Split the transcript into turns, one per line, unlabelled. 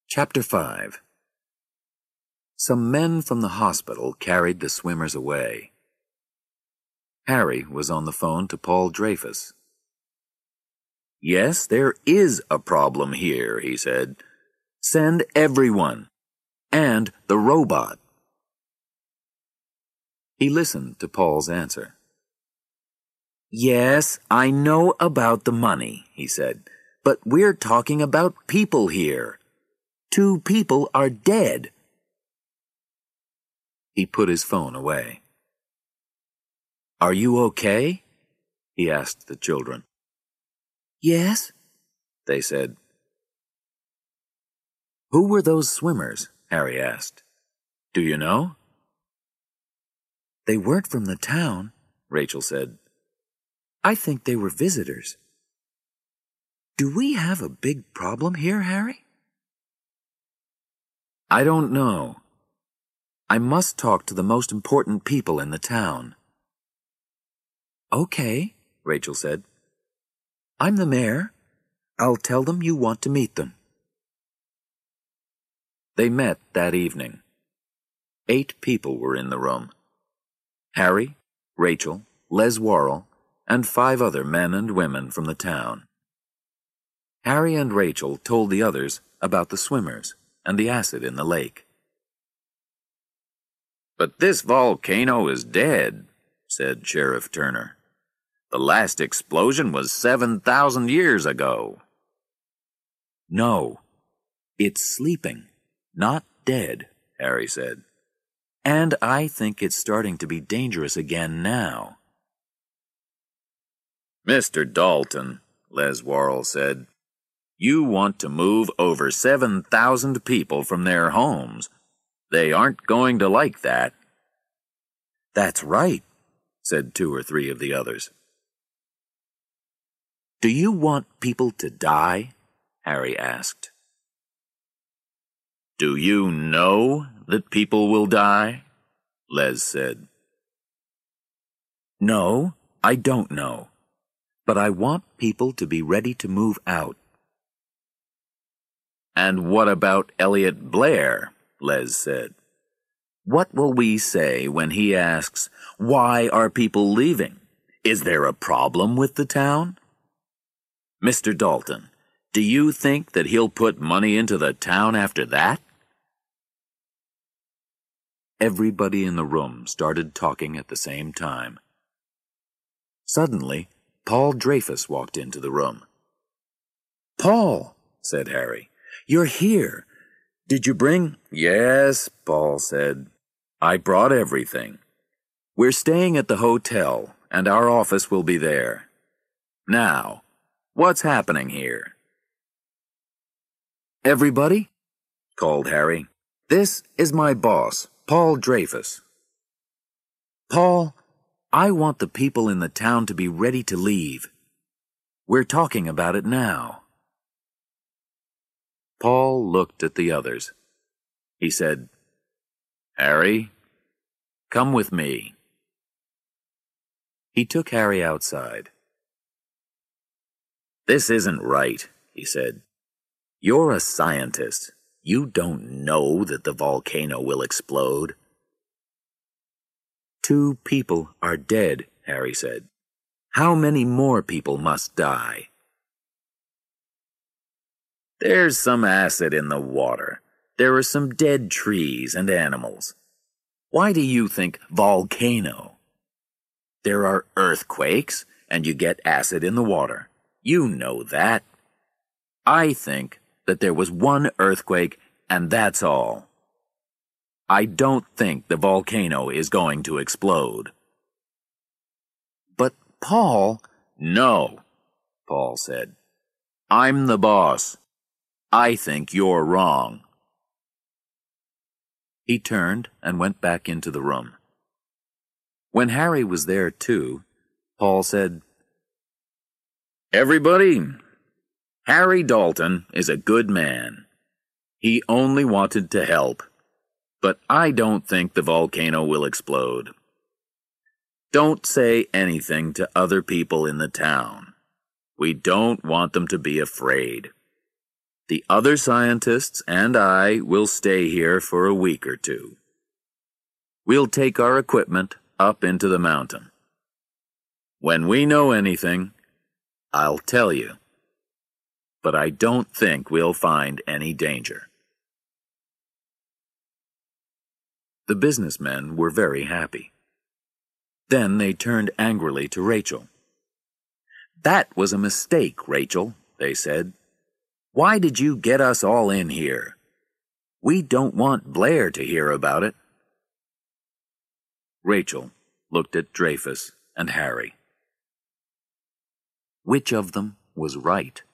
Chapter 5. Some men from the hospital carried the swimmers away. Harry was on the phone to Paul Dreyfus. "Yes, there is a problem here," he said. "Send everyone. And the robot." He listened to Paul's answer. "Yes, I know about the money," he said, "but we're talking about people here. 2 people are dead." He put his phone away. "Are you okay?" he asked the children. "Yes," they said. "Who were those swimmers?" Harry asked. "Do you know?" "They weren't from the town," Rachel said. "I think they were visitors." "Do we have a big problem here, Harry?" "I don't know. I must talk to the most important people in the town." "Okay," Rachel said. "I'm the mayor. I'll tell them you want to meet them." They met that evening. 8 people were in the room. Harry, Rachel, Les Worrell, and 5 other men and women from the town. Harry and Rachel told the others about the swimmers and the acid in the lake. "But this volcano is dead," said Sheriff Turner. "The last explosion was 7,000 years ago." "No, it's sleeping, not dead," Harry said. "And I think it's starting to be dangerous again now." "Mr. Dalton," Les Worrell said, "you want to move over 7,000 people from their homes. They aren't going to like that." "That's right," said 2 or 3 of the others. "Do you want people to die?" Harry asked. "Do you know that people will die?" Les said. "No, I don't know. But I want people to be ready to move out." "And what about Elliot Blair?" Les said. "What will we say when he asks, 'Why are people leaving? Is there a problem with the town?' Mr. Dalton, do you think that he'll put money into the town after that?" Everybody in the room started talking at the same time. Suddenly, Paul Dreyfus walked into the room. "Paul," said Harry, "you're here. Did you bring—" "Yes," Paul said. "I brought everything. We're staying at the hotel, and our office will be there. Now, what's happening here?" "Everybody," called Harry, "this is my boss, Paul Dreyfus. Paul, I want the people in the town to be ready to leave. We're talking about it now." Paul looked at the others. He said, "Harry, come with me." He took Harry outside. "This isn't right," he said. "You're a scientist. You don't know that the volcano will explode." 2 people are dead," Harry said. "How many more people must die?" "There's some acid in the water. There are some dead trees and animals. Why do you think volcano? There are earthquakes, and you get acid in the water. You know that. I think that there was one earthquake, and that's all. I don't think the volcano is going to explode." "But Paul—" "No," Paul said. "I'm the boss. I think you're wrong." He turned and went back into the room. When Harry was there too, Paul said, "Everybody, Harry Dalton is a good man. He only wanted to help. But I don't think the volcano will explode. Don't say anything to other people in the town. We don't want them to be afraid. The other scientists and I will stay here for a week or two. We'll take our equipment up into the mountain. When we know anything, I'll tell you. But I don't think we'll find any danger." The businessmen were very happy. Then they turned angrily to Rachel. "That was a mistake, Rachel," they said. "Why did you get us all in here? We don't want Blair to hear about it." Rachel looked at Dreyfus and Harry. Which of them was right?